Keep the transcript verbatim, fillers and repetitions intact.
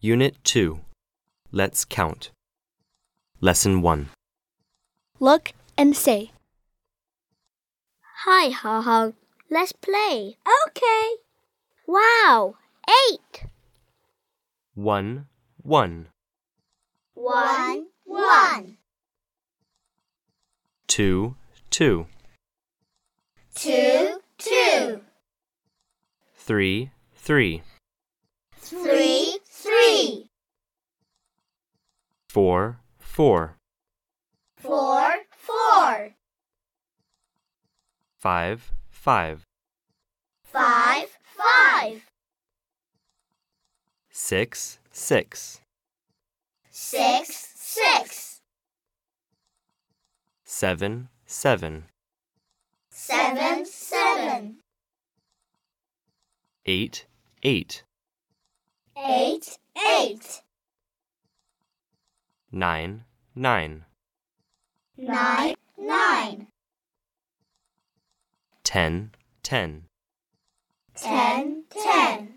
Unit two. Let's count. Lesson one. Look and say. Hi, Haha. Let's play. Okay. Wow, eight. One, one. One, one. Two, two. Two, two. Three, three. Three, three. Four, four. Four, four. Five, five. Five, five. Six, six. Six, six. Seven, seven. Seven, seven. Eight, eight. Eight, eight. Nine, nine. Nine, nine. Ten, ten. Ten, ten.